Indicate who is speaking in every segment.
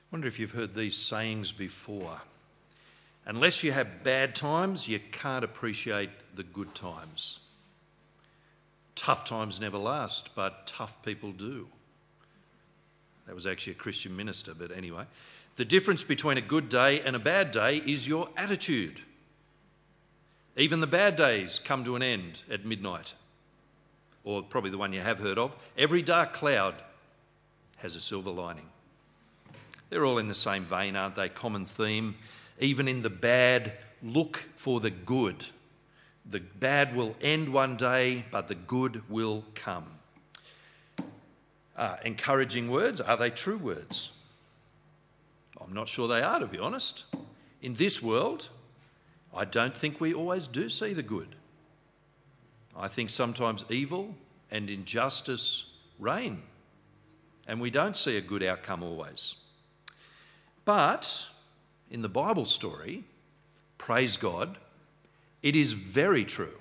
Speaker 1: Wonder if you've heard these sayings before. Unless you have bad times, you can't appreciate the good times. Tough times never last, but tough people do. That was actually a Christian minister, but anyway. The difference between a good day and a bad day is your attitude. Even the bad days come to an end at midnight. Or probably the one you have heard of. Every dark cloud has a silver lining. They're all in the same vein, aren't they? Common theme. Even in the bad, look for the good. The bad will end one day, but the good will come. Encouraging words, are they true words? I'm not sure they are, to be honest. In this world, I don't think we always do see the good. I think sometimes evil and injustice reign, and we don't see a good outcome always. But in the Bible story, praise God, it is very true.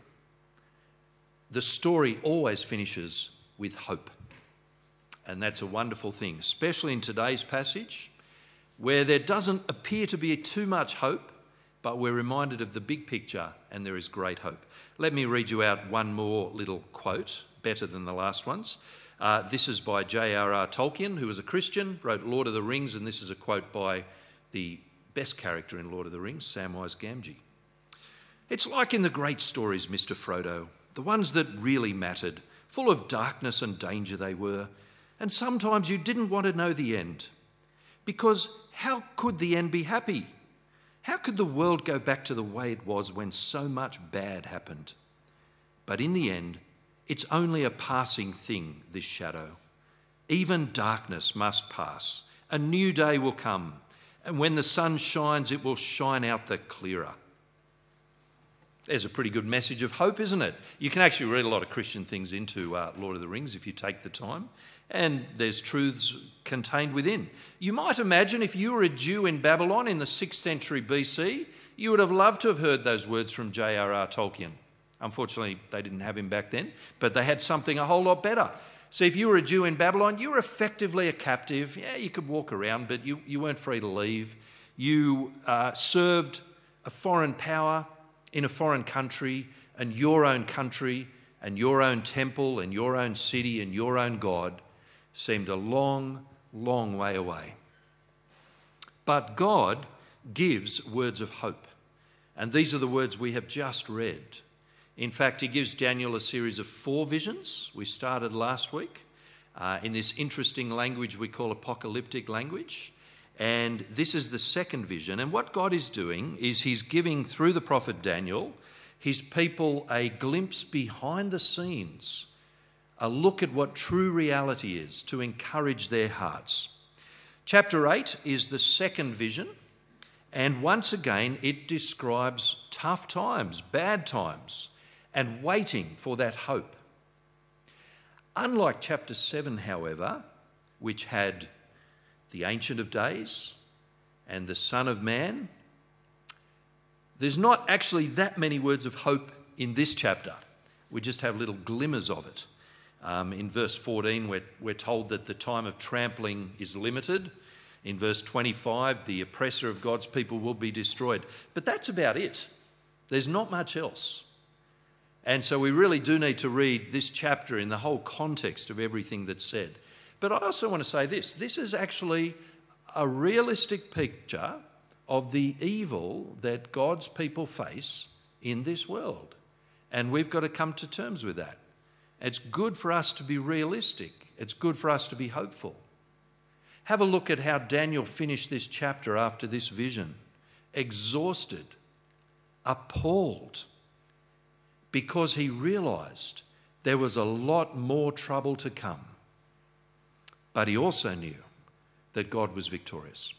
Speaker 1: The story always finishes with hope. And that's a wonderful thing, especially in today's passage, where there doesn't appear to be too much hope, but we're reminded of the big picture and there is great hope. Let me read you out one more little quote, better than the last ones. This is by J.R.R. Tolkien, who was a Christian, wrote Lord of the Rings, and this is a quote by the best character in Lord of the Rings, Samwise Gamgee. It's like in the great stories, Mr. Frodo, the ones that really mattered, full of darkness and danger they were, and sometimes you didn't want to know the end. Because how could the end be happy? How could the world go back to the way it was when so much bad happened? But in the end, it's only a passing thing, this shadow. Even darkness must pass. A new day will come, and when the sun shines, it will shine out the clearer. There's a pretty good message of hope, isn't it? You can actually read a lot of Christian things into Lord of the Rings if you take the time, and there's truths contained within. You might imagine if you were a Jew in Babylon in the 6th century BC, you would have loved to have heard those words from J.R.R. Tolkien. Unfortunately, they didn't have him back then, but they had something a whole lot better. So if you were a Jew in Babylon, you were effectively a captive. Yeah, you could walk around, but you weren't free to leave. You served a foreign power in a foreign country, and your own temple and your own city and your own God seemed a long, long way away. But God gives words of hope, and these are the words we have just read. In fact, he gives Daniel a series of 4 visions. We started last week in this interesting language we call apocalyptic language. And this is the second vision. And what God is doing is he's giving, through the prophet Daniel, his people a glimpse behind the scenes, a look at what true reality is to encourage their hearts. Chapter 8 is the second vision. And once again, it describes tough times, bad times, and waiting for that hope. Unlike chapter 7, however, which had the Ancient of Days and the Son of Man, there's not actually that many words of hope in this chapter. We just have little glimmers of it. In verse 14, we're told that the time of trampling is limited. In verse 25, the oppressor of God's people will be destroyed. But that's about it. There's not much else. And so we really do need to read this chapter in the whole context of everything that's said. But I also want to say this. This is actually a realistic picture of the evil that God's people face in this world. And we've got to come to terms with that. It's good for us to be realistic. It's good for us to be hopeful. Have a look at how Daniel finished this chapter after this vision. Exhausted, appalled, because he realised there was a lot more trouble to come. But he also knew that God was victorious.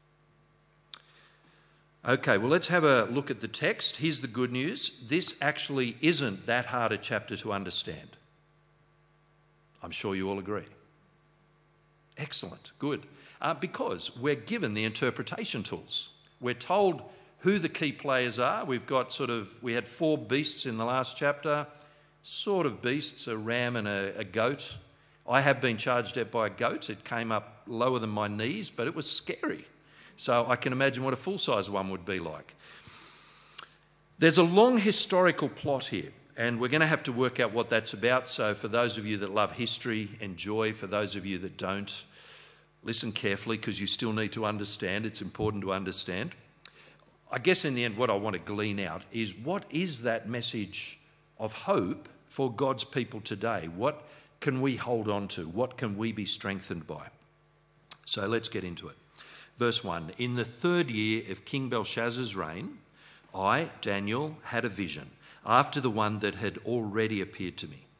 Speaker 1: Okay, well, let's have a look at the text. Here's the good news. This actually isn't that hard a chapter to understand. I'm sure you all agree. Excellent, good. Because we're given the interpretation tools. We're told who the key players are. We had 4 beasts in the last chapter, sort of beasts, a ram and a goat. I have been charged at by a goat. It came up lower than my knees, but it was scary. So I can imagine what a full-size one would be like. There's a long historical plot here, and we're going to have to work out what that's about. So for those of you that love history, enjoy. For those of you that don't, listen carefully, because you still need to understand. It's important to understand. I guess in the end, what I want to glean out is, what is that message of hope for God's people today? What can we hold on to? What can we be strengthened by? So let's get into it. Verse 1, in the 3rd year of King Belshazzar's reign, I, Daniel, had a vision after the one that had already appeared to me.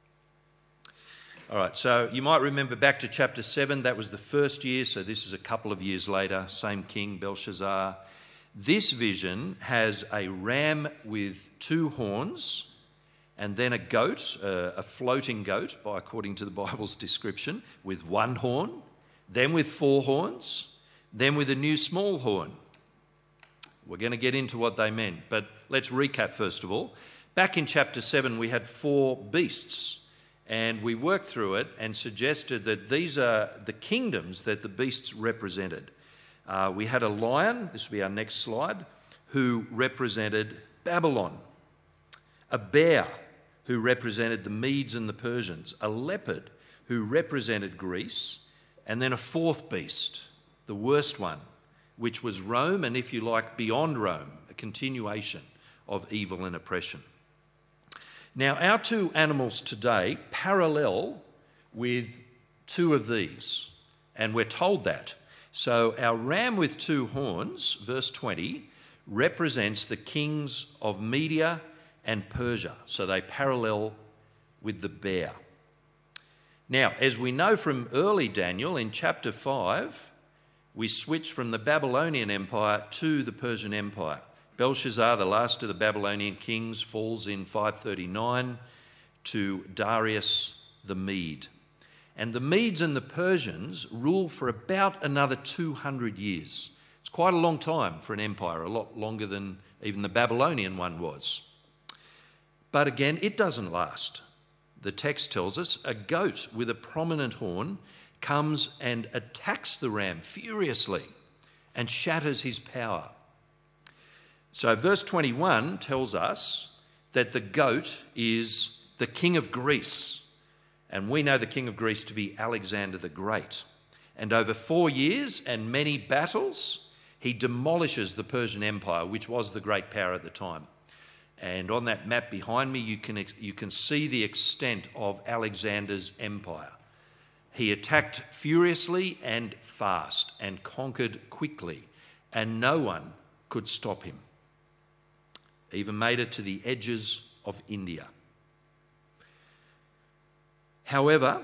Speaker 1: All right, so you might remember back to chapter 7, that was the 1st year, so this is a couple of years later, same king, Belshazzar. This vision has a ram with 2 horns, and then a goat, a floating goat, according to the Bible's description, with 1 horn, then with 4 horns, then with a new small horn. We're going to get into what they meant, but let's recap first of all. Back in chapter 7, we had 4 beasts, and we worked through it and suggested that these are the kingdoms that the beasts represented. We had a lion, this will be our next slide, who represented Babylon. A bear, who represented the Medes and the Persians. A leopard, who represented Greece. And then a 4th beast, the worst one, which was Rome, and if you like, beyond Rome, a continuation of evil and oppression. Now, our 2 animals today parallel with 2 of these, and we're told that. So our ram with 2 horns, verse 20, represents the kings of Media and Persia. So they parallel with the bear. Now, as we know from early Daniel, in chapter 5, we switch from the Babylonian Empire to the Persian Empire. Belshazzar, the last of the Babylonian kings, falls in 539 to Darius the Mede. And the Medes and the Persians rule for about another 200 years. It's quite a long time for an empire, a lot longer than even the Babylonian one was. But again, it doesn't last. The text tells us a goat with a prominent horn comes and attacks the ram furiously and shatters his power. So verse 21 tells us that the goat is the king of Greece. And we know the king of Greece to be Alexander the Great. And over 4 years and many battles, he demolishes the Persian Empire, which was the great power at the time. And on that map behind me, you can see the extent of Alexander's empire. He attacked furiously and fast and conquered quickly, and no one could stop him. Even made it to the edges of India. However,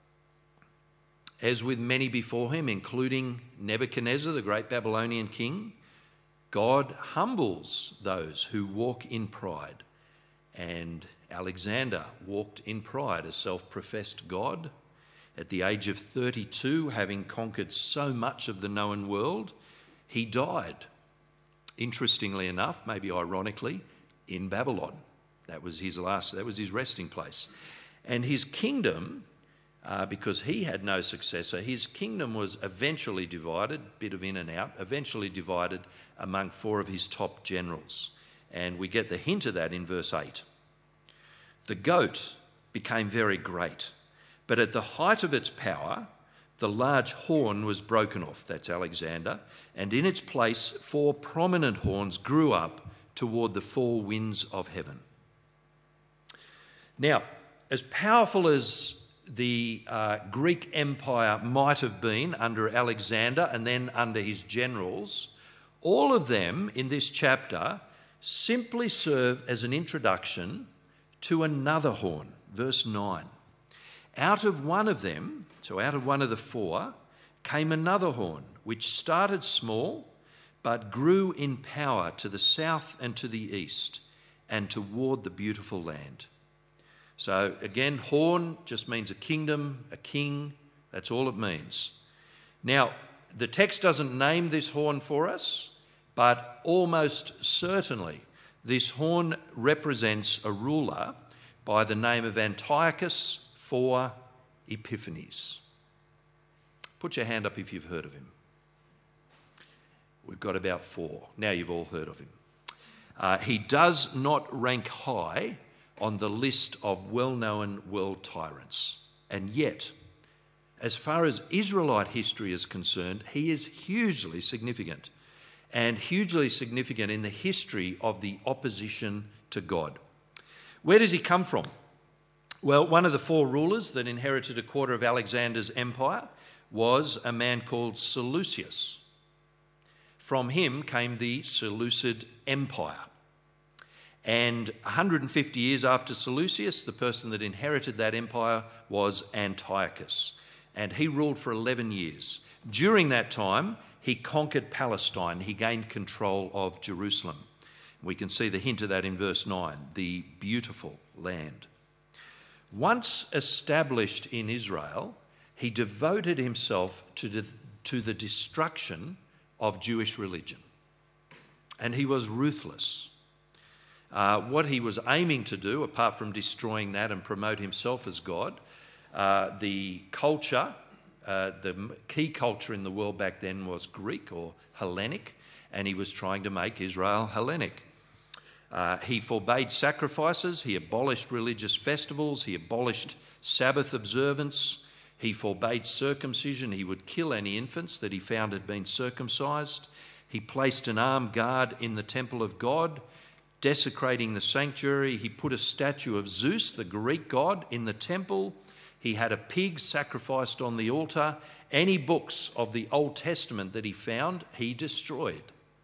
Speaker 1: as with many before him, including Nebuchadnezzar, the great Babylonian king, God humbles those who walk in pride. And Alexander walked in pride, a self-professed god. At the age of 32, having conquered so much of the known world, he died. Interestingly enough, maybe ironically, in Babylon. That was his resting place. And his kingdom, because he had no successor, his kingdom was eventually divided, bit of in and out, eventually divided among 4 of his top generals. And we get the hint of that in verse 8. The goat became very great, but at the height of its power, the large horn was broken off, that's Alexander, and in its place 4 prominent horns grew up toward the 4 winds of heaven. Now, as powerful as the Greek Empire might have been under Alexander and then under his generals, all of them in this chapter simply serve as an introduction to another horn. Verse 9. Out of one of them, so out of one of the 4, came another horn, which started small, but grew in power to the south and to the east, and toward the beautiful land. So again, horn just means a kingdom, a king. That's all it means. Now, the text doesn't name this horn for us, but almost certainly this horn represents a ruler by the name of Antiochus IV Epiphanes. Put your hand up if you've heard of him. We've got about 4. Now you've all heard of him. He does not rank high on the list of well-known world tyrants. And yet, as far as Israelite history is concerned, he is hugely significant, and hugely significant in the history of the opposition to God. Where does he come from? Well, one of the 4 rulers that inherited a quarter of Alexander's empire was a man called Seleucus. From him came the Seleucid Empire. And 150 years after Seleucus, the person that inherited that empire was Antiochus. And he ruled for 11 years. During that time, he conquered Palestine. He gained control of Jerusalem. We can see the hint of that in verse 9, the beautiful land. Once established in Israel, he devoted himself to the destruction of Jewish religion. And he was ruthless. What he was aiming to do, apart from destroying that and promote himself as God, the culture, the key culture in the world back then was Greek or Hellenic, and he was trying to make Israel Hellenic. He forbade sacrifices, he abolished religious festivals, he abolished Sabbath observance, he forbade circumcision, he would kill any infants that he found had been circumcised. He placed an armed guard in the temple of God, desecrating the sanctuary. He put a statue of Zeus, the Greek god, in the temple. He had a pig sacrificed on the altar. Any books of the Old Testament that he found, he destroyed.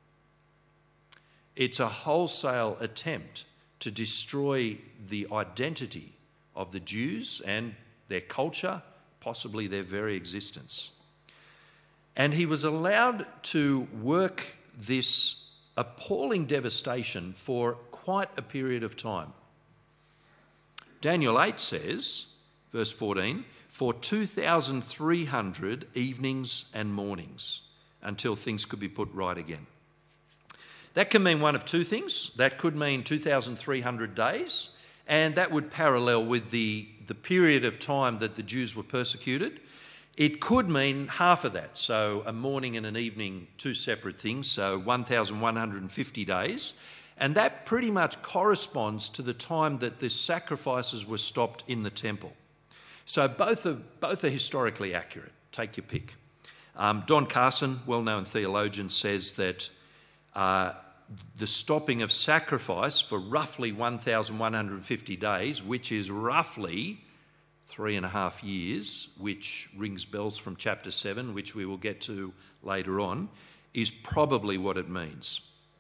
Speaker 1: It's a wholesale attempt to destroy the identity of the Jews and their culture, possibly their very existence. And he was allowed to work this appalling devastation for quite a period of time. Daniel 8 says, verse 14, for 2,300 evenings and mornings until things could be put right again. That can mean one of 2 things. That could mean 2,300 days, and that would parallel with the period of time that the Jews were persecuted. It could mean half of that, so a morning and an evening, 2 separate things, so 1,150 days. And that pretty much corresponds to the time that the sacrifices were stopped in the temple. So both are historically accurate. Take your pick. Don Carson, well-known theologian, says that the stopping of sacrifice for roughly 1,150 days, which is roughly 3.5 years, which rings bells from chapter 7, which we will get to later on, is probably what it means.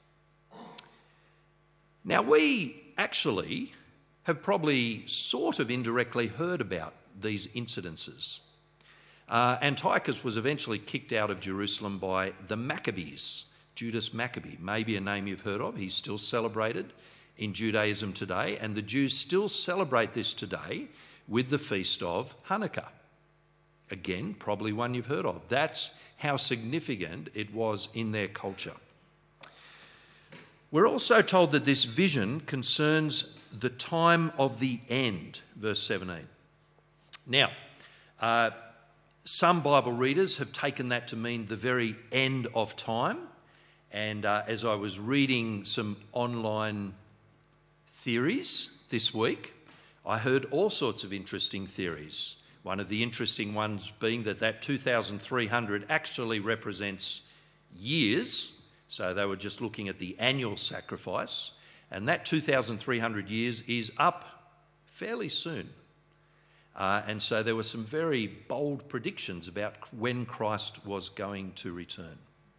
Speaker 1: Now, we actually have probably sort of indirectly heard about these incidences. Antiochus was eventually kicked out of Jerusalem by the Maccabees. Judas Maccabee, maybe a name you've heard of. He's still celebrated in Judaism today, and the Jews still celebrate this today with the feast of Hanukkah. Again, probably one you've heard of. That's how significant it was in their culture. We're also told that this vision concerns the time of the end, verse 17. Now, some Bible readers have taken that to mean the very end of time. And as I was reading some online theories this week, I heard all sorts of interesting theories. One of the interesting ones being that 2,300 actually represents years. So they were just looking at the annual sacrifice. And that 2,300 years is up fairly soon. And so there were some very bold predictions about when Christ was going to return.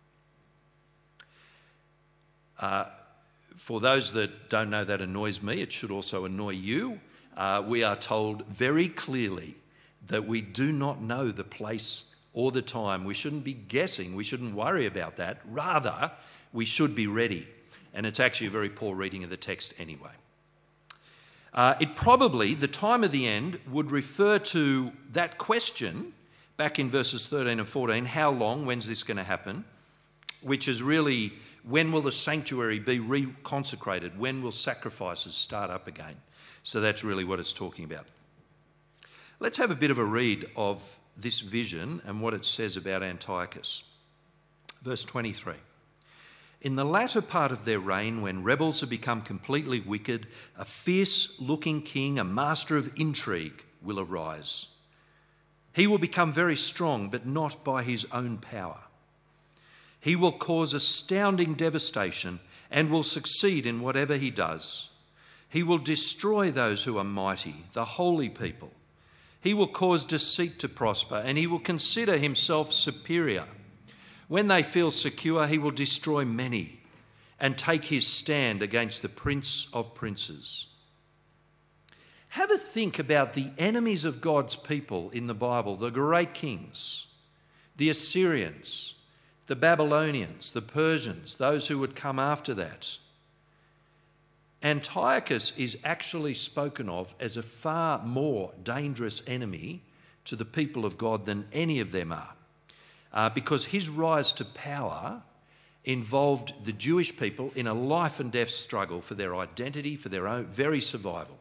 Speaker 1: For those that don't know, that annoys me. It should also annoy you. We are told very clearly that we do not know the place or the time. We shouldn't be guessing. We shouldn't worry about that. Rather, we should be ready. And it's actually a very poor reading of the text anyway. It probably, the time of the end, would refer to that question back in verses 13 and 14, how long, when's this going to happen? Which is really, when will the sanctuary be reconsecrated? When will sacrifices start up again? So that's really what it's talking about. Let's have a bit of a read of this vision and what it says about Antiochus. Verse 23. In the latter part of their reign, when rebels have become completely wicked, a fierce-looking king, a master of intrigue, will arise. He will become very strong, but not by his own power. He will cause astounding devastation and will succeed in whatever he does. He will destroy those who are mighty, the holy people. He will cause deceit to prosper, and he will consider himself superior. When they feel secure, he will destroy many and take his stand against the Prince of Princes. Have a think about the enemies of God's people in the Bible, the great kings, the Assyrians, the Babylonians, the Persians, those who would come after that. Antiochus is actually spoken of as a far more dangerous enemy to the people of God than any of them are, because his rise to power involved the Jewish people in a life and death struggle for their identity, for their own very survival.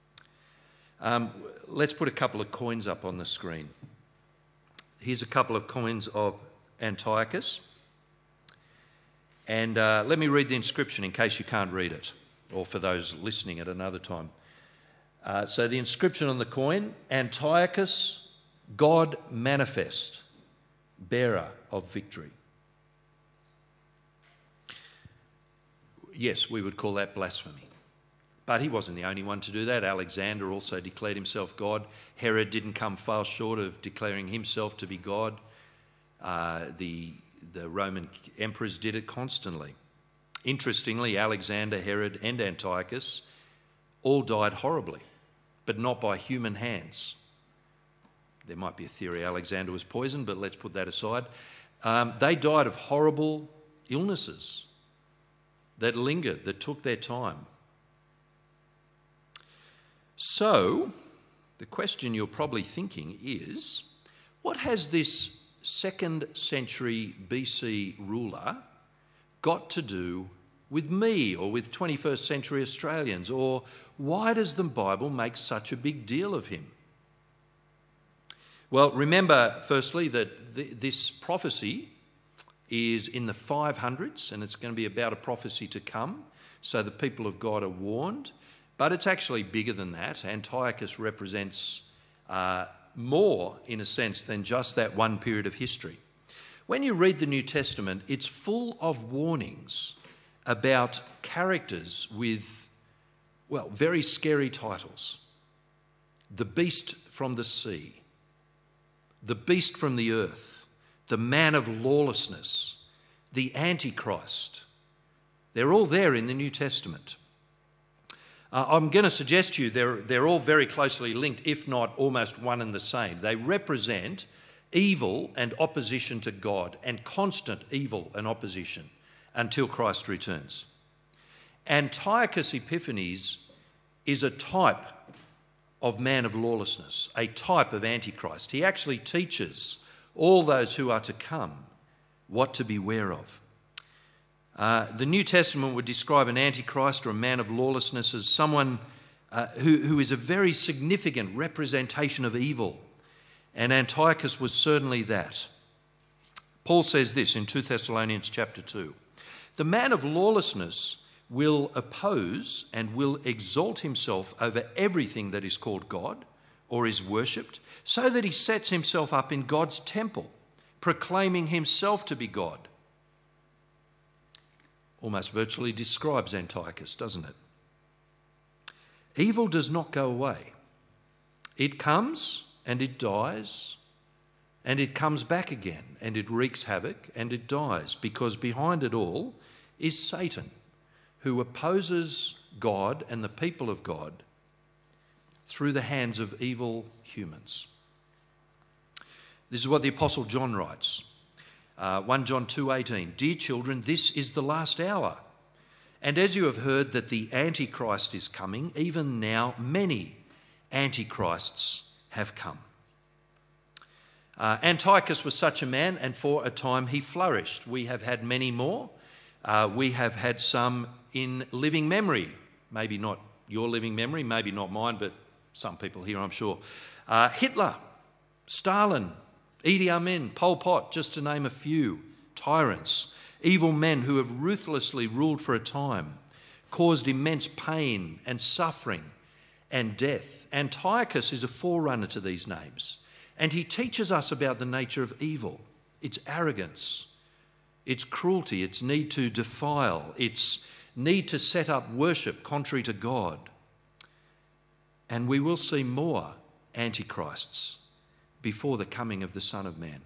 Speaker 1: Let's put a couple of coins up on the screen. Here's a couple of coins of Antiochus. And let me read the inscription in case you can't read it, or for those listening at another time. So the inscription on the coin, Antiochus, God manifest, bearer of victory. Yes, we would call that blasphemy. But he wasn't the only one to do that. Alexander also declared himself God. Herod didn't come far short of declaring himself to be God. The Roman emperors did it constantly. Interestingly, Alexander, Herod and Antiochus all died horribly, but not by human hands. There might be a theory Alexander was poisoned, but let's put that aside. They died of horrible illnesses that lingered, that took their time. So, the question you're probably thinking is, what has this 2nd century BC ruler got to do with me or with 21st century Australians? Or why does the Bible make such a big deal of him? Well, remember, firstly, that this prophecy is in the 500s, and it's going to be about a prophecy to come, so the people of God are warned. But it's actually bigger than that. Antiochus represents more, in a sense, than just that one period of history. When you read the New Testament, it's full of warnings about characters with, well, very scary titles. The beast from the sea, the beast from the earth, the man of lawlessness, the Antichrist. They're all there in the New Testament. I'm going to suggest to you they're all very closely linked, if not almost one and the same. They represent evil and opposition to God, and constant evil and opposition until Christ returns. Antiochus Epiphanes is a type of man of lawlessness, a type of Antichrist. He actually teaches all those who are to come what to beware of. The New Testament would describe an Antichrist or a man of lawlessness as someone who is a very significant representation of evil. And Antiochus was certainly that. Paul says this in 2 Thessalonians chapter 2. The man of lawlessness will oppose and will exalt himself over everything that is called God or is worshipped, so that he sets himself up in God's temple, proclaiming himself to be God. Almost virtually describes Antiochus, doesn't it? Evil does not go away. It comes and it dies, and it comes back again, and it wreaks havoc and it dies, because behind it all is Satan, who opposes God and the people of God through the hands of evil humans. This is what the Apostle John writes. 1 John 2:18, Dear children, this is the last hour. And as you have heard that the Antichrist is coming, even now many Antichrists have come. Antiochus was such a man, and for a time he flourished. We have had many more. We have had some in living memory. Maybe not your living memory, maybe not mine, but some people here, I'm sure. Hitler, Stalin, Idi Amin, Pol Pot, just to name a few tyrants, evil men who have ruthlessly ruled for a time, caused immense pain and suffering and death. Antiochus is a forerunner to these names, and he teaches us about the nature of evil, its arrogance, its cruelty, its need to defile, its need to set up worship contrary to God. And we will see more antichrists before the coming of the Son of Man.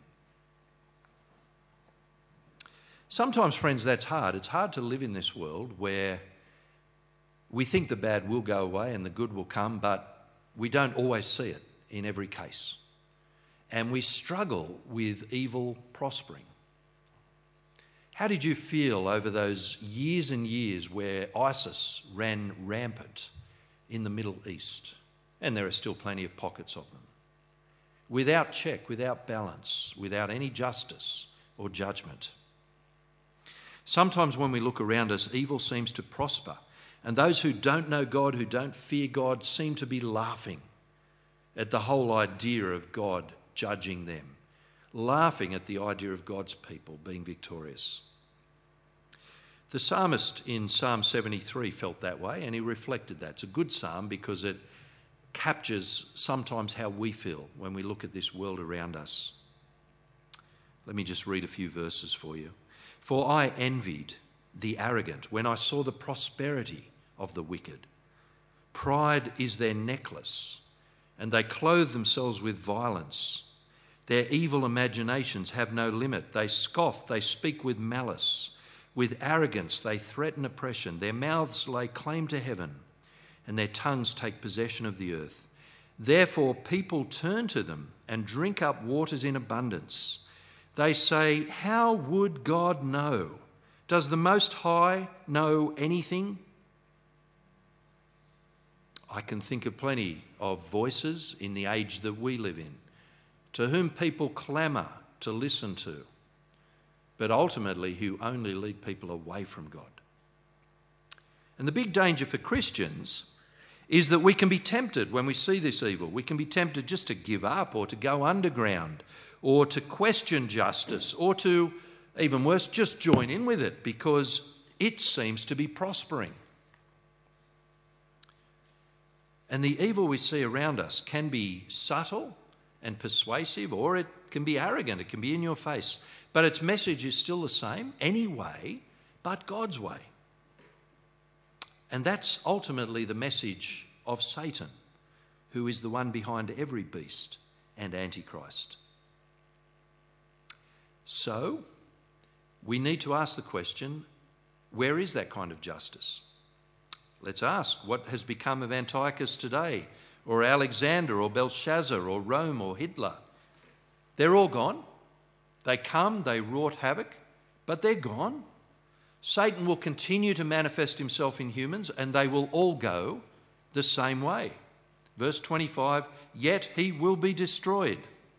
Speaker 1: Sometimes, friends, that's hard. It's hard to live in this world where we think the bad will go away and the good will come, but we don't always see it in every case. And we struggle with evil prospering. How did you feel over those years and years where ISIS ran rampant in the Middle East? And there are still plenty of pockets of them. Without check, without balance, without any justice or judgment. Sometimes when we look around us, evil seems to prosper. And those who don't know God, who don't fear God, seem to be laughing at the whole idea of God judging them, laughing at the idea of God's people being victorious. The psalmist in Psalm 73 felt that way, and he reflected that. It's a good psalm because it captures sometimes how we feel when we look at this world around us. Let me just read a few verses for you. For I envied the arrogant when I saw the prosperity of the wicked. Pride is their necklace, and they clothe themselves with violence. Their evil imaginations have no limit. They scoff, they speak with malice. With arrogance they threaten oppression. Their mouths lay claim to heaven, and their tongues take possession of the earth. Therefore people turn to them and drink up waters in abundance. They say, how would God know? Does the Most High know anything? I can think of plenty of voices in the age that we live in, to whom people clamour to listen to, but ultimately who only lead people away from God. And the big danger for Christians is that we can be tempted when we see this evil. We can be tempted just to give up or to go underground or to question justice or to, even worse, just join in with it because it seems to be prospering. And the evil we see around us can be subtle and persuasive, or it can be arrogant, it can be in your face. But its message is still the same, any way but God's way. And that's ultimately the message of Satan, who is the one behind every beast and antichrist. So, we need to ask the question, where is that kind of justice? Let's ask, what has become of Antiochus today, or Alexander, or Belshazzar, or Rome, or Hitler? They're all gone. They come, they wrought havoc, but they're gone. Satan will continue to manifest himself in humans, and they will all go the same way. Verse 25, yet he will be destroyed.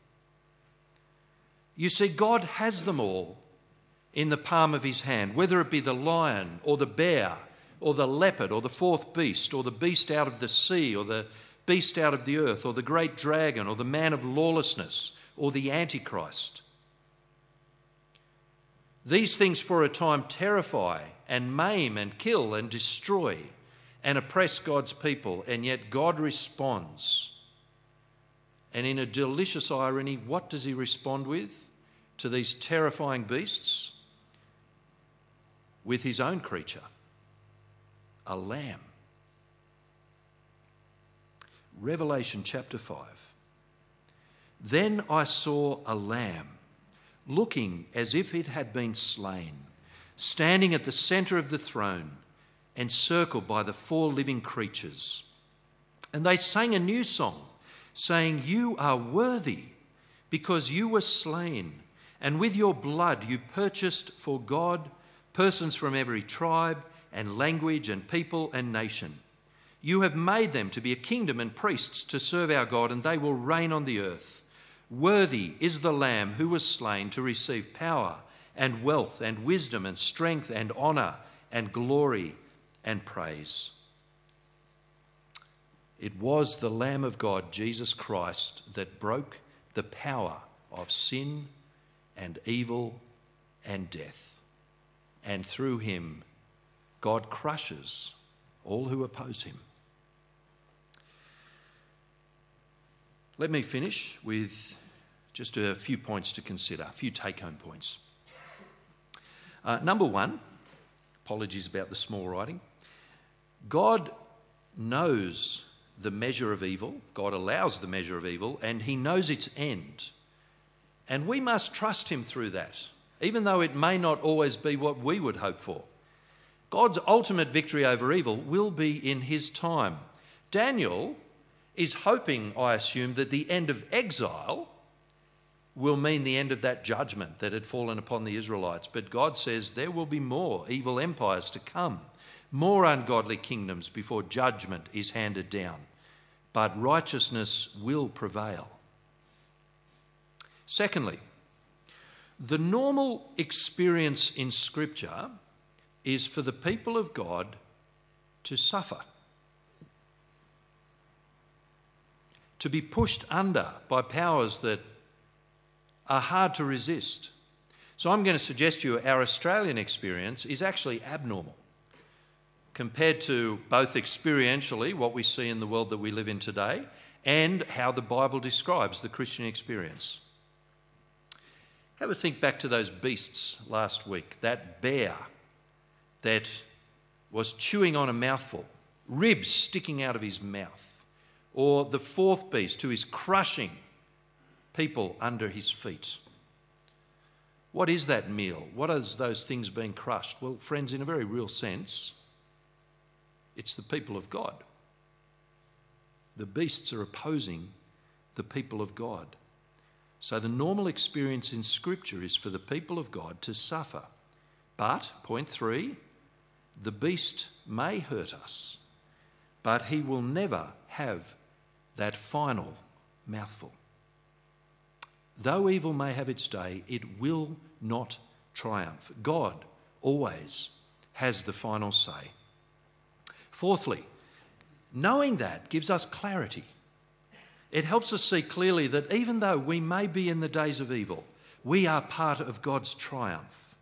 Speaker 1: You see, God has them all in the palm of his hand, whether it be the lion or the bear or the leopard or the fourth beast or the beast out of the sea or the beast out of the earth or the great dragon or the man of lawlessness or the Antichrist. These things for a time terrify and maim and kill and destroy and oppress God's people, and yet God responds. And in a delicious irony, what does he respond with to these terrifying beasts? With his own creature, a lamb. Revelation chapter 5. Then I saw a lamb, looking as if it had been slain, standing at the centre of the throne, encircled by the 4 living creatures. And they sang a new song, saying, you are worthy, because you were slain, and with your blood you purchased for God persons from every tribe and language and people and nation. You have made them to be a kingdom and priests to serve our God, and they will reign on the earth. Worthy is the Lamb who was slain to receive power and wealth and wisdom and strength and honour and glory and praise. It was the Lamb of God, Jesus Christ, that broke the power of sin and evil and death. And through him, God crushes all who oppose him. Let me finish with just a few points to consider, a few take-home points. Number one, apologies about the small writing. God knows the measure of evil. God allows the measure of evil, and he knows its end. And we must trust him through that, even though it may not always be what we would hope for. God's ultimate victory over evil will be in his time. Daniel is hoping, I assume, that the end of exile will mean the end of that judgment that had fallen upon the Israelites. But God says there will be more evil empires to come, more ungodly kingdoms before judgment is handed down. But righteousness will prevail. Secondly, the normal experience in Scripture is for the people of God to suffer, to be pushed under by powers that are hard to resist. So I'm going to suggest to you our Australian experience is actually abnormal compared to both experientially what we see in the world that we live in today and how the Bible describes the Christian experience. Have a think back to those beasts last week, that bear that was chewing on a mouthful, ribs sticking out of his mouth, or the fourth beast who is crushing people under his feet. What is that meal? What is those things being crushed? Well, friends, in a very real sense, it's the people of God. The beasts are opposing the people of God. So the normal experience in Scripture is for the people of God to suffer. But, point 3, the beast may hurt us, but he will never have that final mouthful. Though evil may have its day, it will not triumph. God always has the final say. Fourthly, knowing that gives us clarity. It helps us see clearly that even though we may be in the days of evil, we are part of God's triumph.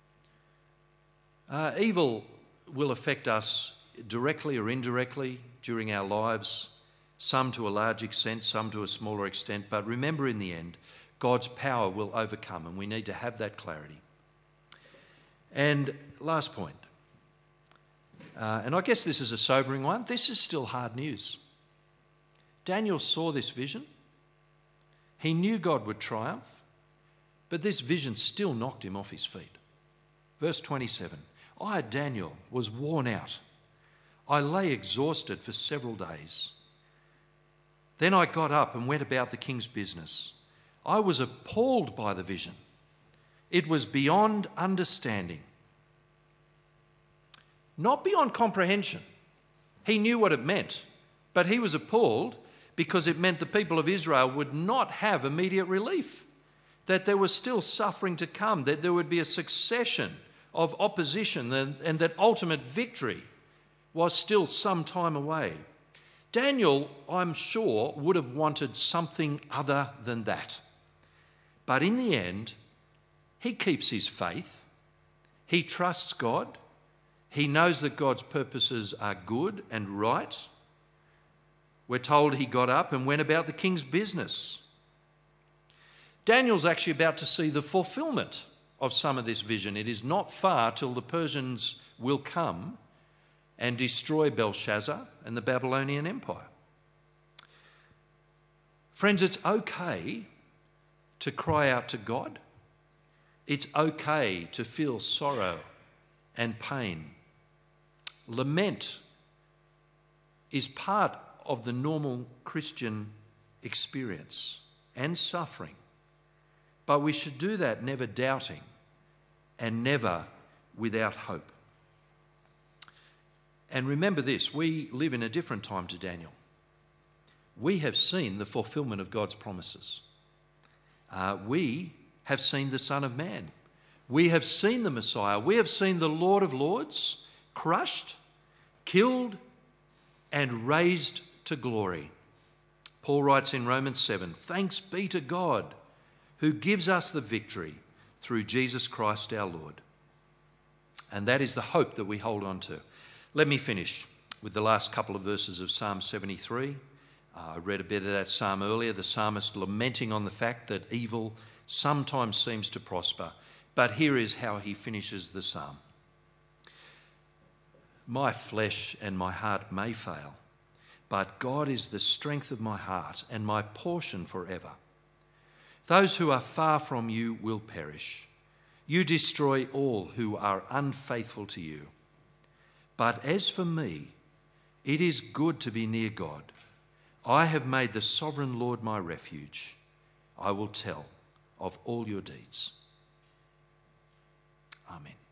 Speaker 1: Evil will affect us directly or indirectly during our lives, some to a large extent, some to a smaller extent. But remember, in the end, God's power will overcome, and we need to have that clarity. And last point, and I guess this is a sobering one, this is still hard news. Daniel saw this vision. He knew God would triumph, but this vision still knocked him off his feet. Verse 27, I, Daniel, was worn out. I lay exhausted for several days. Then I got up and went about the king's business. I was appalled by the vision. It was beyond understanding. Not beyond comprehension. He knew what it meant, but he was appalled because it meant the people of Israel would not have immediate relief, that there was still suffering to come, that there would be a succession of opposition, and that ultimate victory was still some time away. Daniel, I'm sure, would have wanted something other than that. But in the end, he keeps his faith. He trusts God. He knows that God's purposes are good and right. We're told he got up and went about the king's business. Daniel's actually about to see the fulfillment of some of this vision. It is not far till the Persians will come and destroy Belshazzar and the Babylonian Empire. Friends, it's okay to cry out to God. It's okay to feel sorrow and pain. Lament is part of the normal Christian experience and suffering. But we should do that never doubting and never without hope. And remember this, we live in a different time to Daniel. We have seen the fulfillment of God's promises. We have seen the Son of Man. We have seen the Messiah. We have seen the Lord of Lords crushed, killed, and raised to glory. Paul writes in Romans 7, "Thanks be to God who gives us the victory through Jesus Christ our Lord." And that is the hope that we hold on to. Let me finish with the last couple of verses of Psalm 73. I read a bit of that psalm earlier, the psalmist lamenting on the fact that evil sometimes seems to prosper. But here is how he finishes the psalm. "My flesh and my heart may fail, but God is the strength of my heart and my portion forever. Those who are far from you will perish. You destroy all who are unfaithful to you. But as for me, it is good to be near God. I have made the sovereign Lord my refuge. I will tell of all your deeds." Amen.